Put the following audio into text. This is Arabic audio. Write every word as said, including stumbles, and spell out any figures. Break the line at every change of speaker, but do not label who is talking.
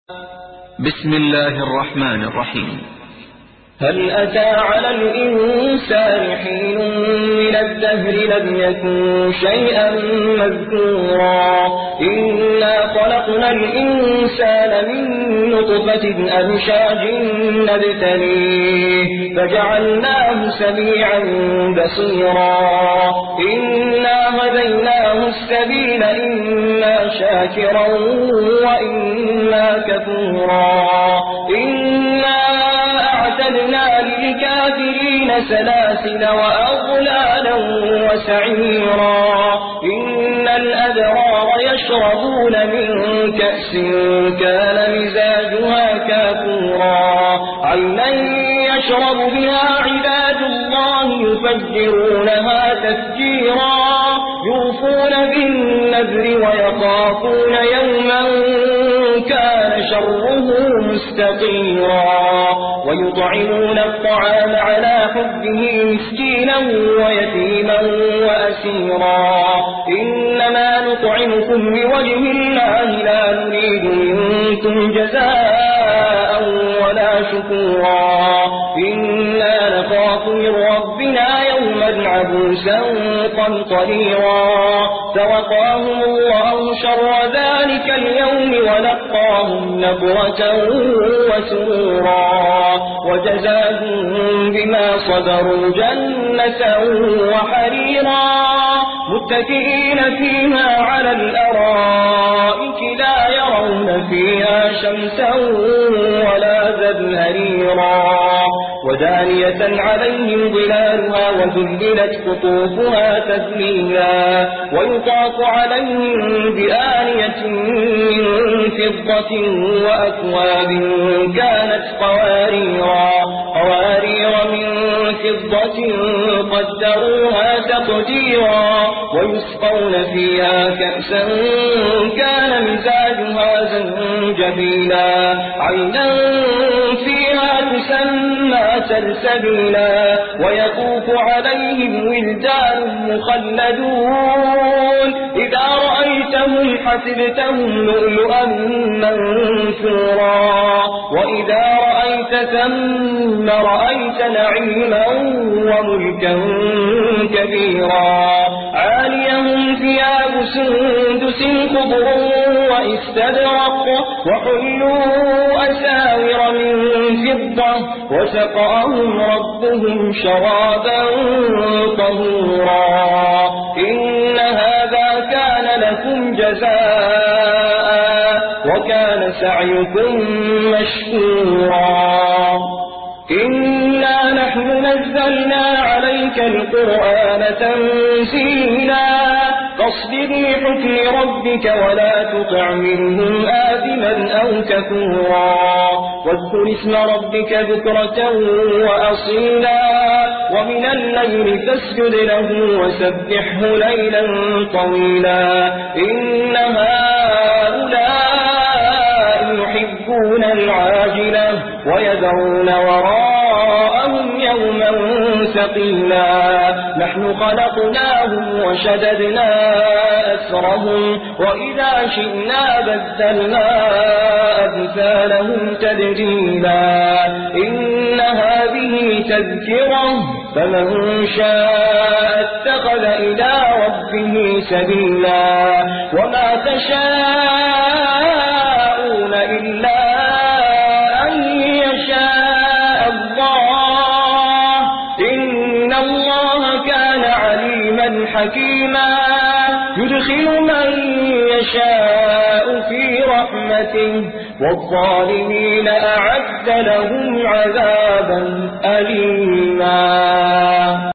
بسم الله الرحمن الرحيم.
هل أتى على الإنسان حين من الدهر لم يكن شيئا مذكورا إنا خلقنا الإنسان من نطفة أمشاج نبتليه فجعلناه سميعا بصيرا إنا هديناه السبيل إما شاكرا وإما كفورا إنا أعتدنا للكافرين سلاسل وأغلالا وسعيرا إن الأبرار يشربون من كأس كان مزاجها كافورا عينا يشرب بها عباد الله يفجرونها تفجيرا يوفون بالنذر ويخافون يوما كان شره مستطيرا ويطعمون الطعام على حبه مسكينا ويتيما وأسيرا إنما نطعمكم لوجه الله لا نريد منكم جزاء ولا شكورا إنا نخاف من ربنا يوما عبوسا قمطريرا فوقاهم الله شر ذلك اليوم ولقاهم نضرة وسرورا وجزاهم بما صبروا جنة وحريرا متكئين فيها على الأرائك لا يرون فيها شمسا ولا زمهريرا ودانية عليهم ظلالها وذللت قطوفها تذليلا ويطاف عليهم بآنية من فضة وأكواب كانت قواريرا قوارير من فضة قدروها تقديرا ويسقون فيها كأسا كان مزاجها زنجبيلا عينا فيها تسمى سلسبيلا ويطوف عليهم ولدان مخلدون إذا رأيتهم حسبتهم لؤلؤا منثورا وإذا رأيت ثم رأيت نعيما وملكا كبيرا عاليهم ثياب سندس خضر واستبرق وحلوا أساور من فضة وسقاهم ربهم شرابا طهورا إن هذا كان لكم جزاء وكان سعيكم مشكورا إنا نحن نزلنا عليك القرآن تنزيلا فاصبر لحكم ربك ولا تطع منهم آثما أو كفورا واذكر اسم ربك بكرة وأصيلا ومن الليل فاسجد له وسبحه ليلا طويلا إن هؤلاء يحبون العاجلة ويذرون وراءهم يوما ثقيلا نحن خلقناهم وشددنا أسرهم وإذا شئنا بدلنا أمثالهم تبديلا إن هذه تذكرة فمن شاء اتخذ إلى ربه سبيلا وما تشاءون إلا أن يشاء الله إن الله كان عليما حكيما يدخل من يشاء في رحمته والظالمين أعد لهم عذابا أليما.